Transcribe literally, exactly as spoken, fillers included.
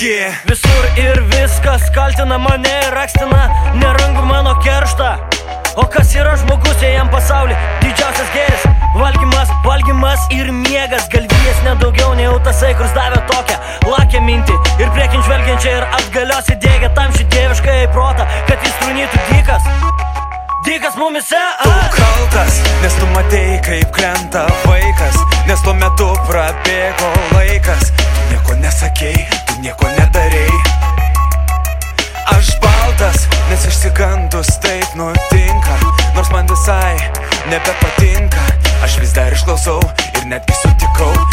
yeah. Visur ir viskas kaltina mane ir akstina nerangų mano kerštą. O kas yra žmogus, jei jam pasaulį didžiausias gėris? Valgymas, valgymas ir miegas, galvijas nedaugiau nei autasai, kurs davė tokią lakę mintį ir priekin žvelgiančią ir atgalios įdėgė tam šį dievišką į protą, kad jis trūnytų dykas. Dykas mumise. Tu kaltas, nes tu matei, kaip krenta vaikas, nes tuo metu prabėgo laikas. Tu nieko nesakei, tu nieko nedarei. Aš baltas, nes išsigandus taip nutinka, nors man visai nebepatinka. Aš vis dar išklausau ir netgi sutikau